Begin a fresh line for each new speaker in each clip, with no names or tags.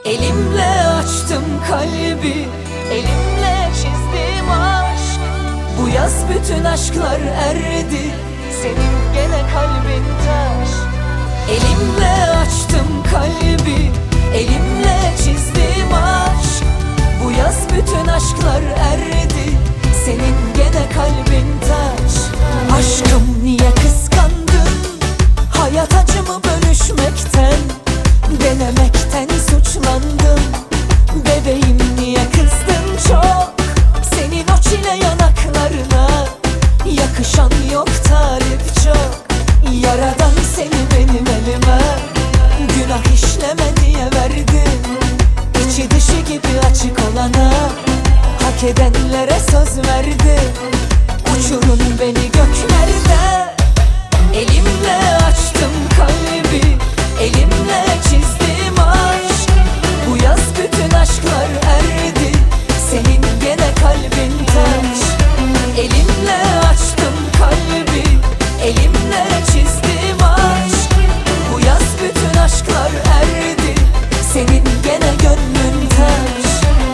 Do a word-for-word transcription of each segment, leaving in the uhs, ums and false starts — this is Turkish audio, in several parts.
Elimle açtım kalbi, elimle çizdim aşk. Bu yaz bütün aşklar erdi, senin gene kalbin taş. Elimle açtım kalbi, elimle çizdim aşk. Bu yaz bütün aşklar erdi, senin gene kalbin taş. Aşkım niye kıskandın? Hayat acımı bölüşmekten, denemekten suçlandım. Bebeğim niye kızdın çok? Senin o çile yanaklarına yakışan yok, talip çok. Yaradan seni benim elime günah işleme diye verdim. İçi dışı gibi açık olana hak edenlere söz verdim. Uçurun beni göklerde. Elimle açtım kalbi, elimle çizdim aşk. Bu yaz bütün aşklar erdi, senin gene kalbin taş. Elimle açtım kalbi, elimle çizdim aşk. Bu yaz bütün aşklar erdi, senin gene gönlün taş.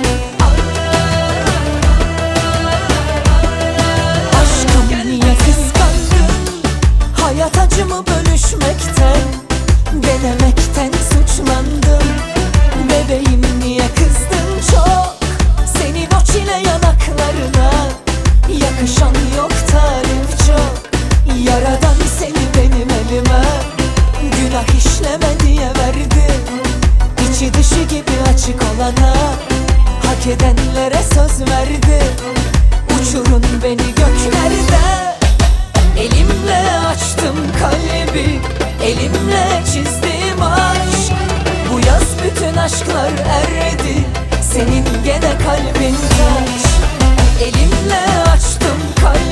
Aşkım niye kıskandın? Hayat acımı bölüşmekten, denemekten suçlandım. Bebeğim niye kızdın çok? Senin o çile yanaklarına yakışan yok, talip çok. Yaradan seni benim elime günah işleme diye verdim. İçi dışı gibi açık olana hak edenlere söz verdim. Uçurun beni göklerde. Elimle açtım kalbi, elimle çizdim aşk. Bu yaz bütün aşklar erdi, senin gene kalbin taş. Elimle açtım kalbi,